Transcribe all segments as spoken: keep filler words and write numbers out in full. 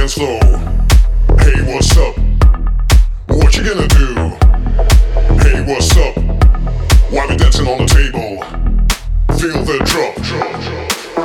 dance floor. Hey, what's up? What you gonna do? Hey, what's up? Why we dancing on the table? Feel the drop, drop, drop.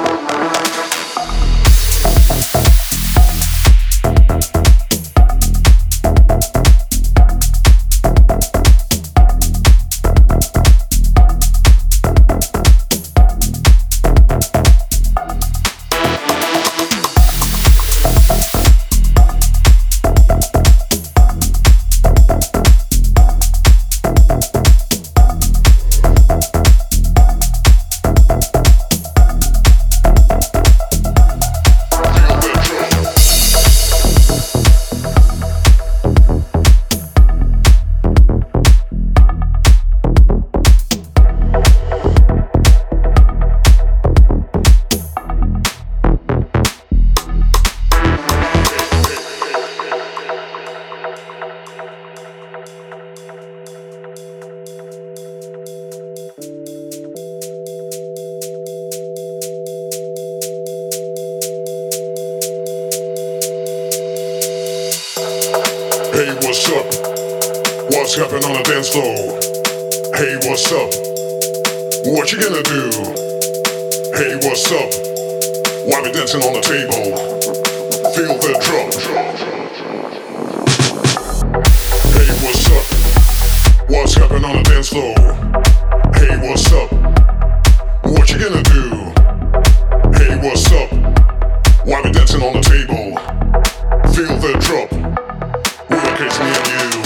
Hey, what's up? What's happening on the dance floor? Hey, what's up? What you gonna do? Hey, what's up? Why we dancing on the table? Feel the drop. Hey, what's up? What's happening on the dance floor? Hey, what's up? What you gonna do? Hey, what's up? Why we dancing on the table? Feel the drop. It's me and you.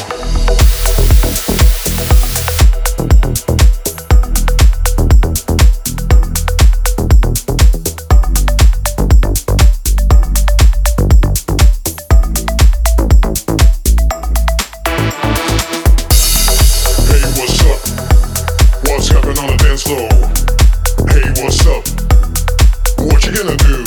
Hey, what's up? What's happening on the dance floor? Hey, what's up? What you gonna do?